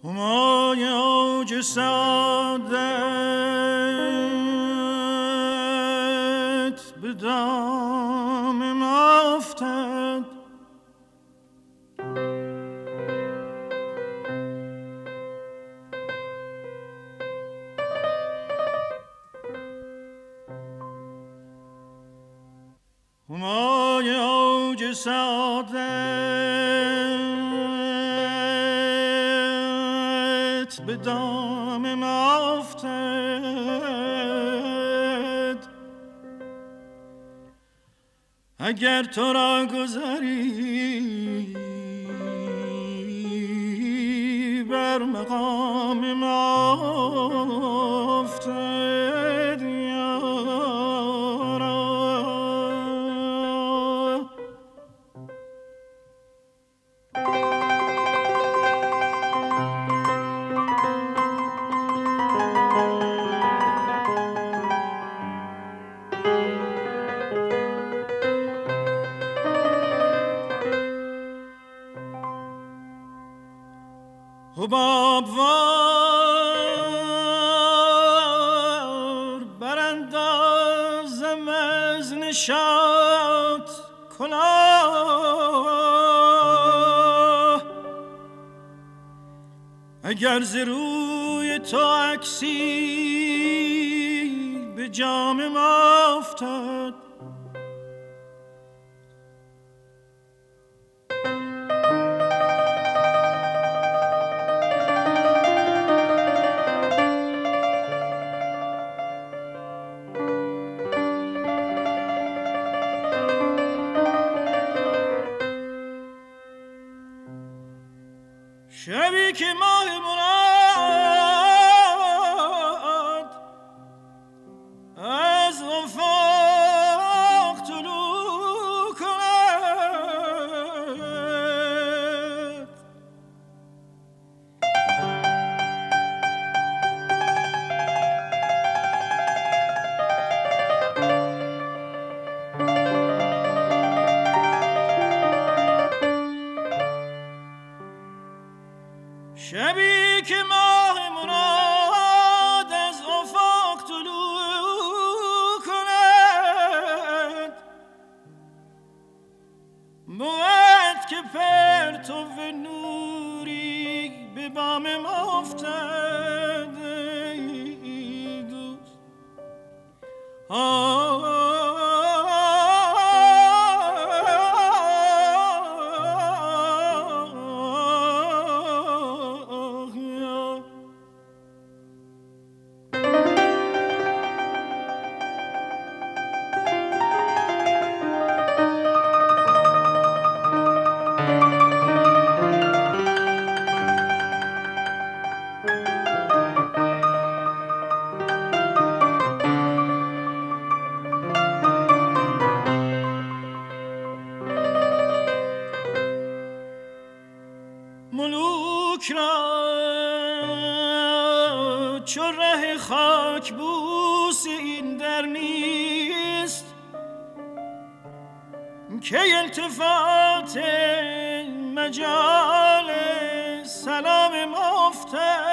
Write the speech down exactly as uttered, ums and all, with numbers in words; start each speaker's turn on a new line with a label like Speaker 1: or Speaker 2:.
Speaker 1: همای اوج سعادت به دام ما افتد، همای اوج سعادت به دام ما افتد. اگر تو را گذری بر مقام ما افتد یارا، حباب وار براندازم از نشاط کلاه، اگر ز روی تو عکسی به جام ما افتد. شبی که ماه مراد از افاق طلوع کند، شبی که ماه مراد از افاق طلوع کند، بود که پرتو نوری به بام ما افتد ای دوست. آه ملوک را چو ره خاک بوس این در نیست، که التفات مجال سلام ما افتد.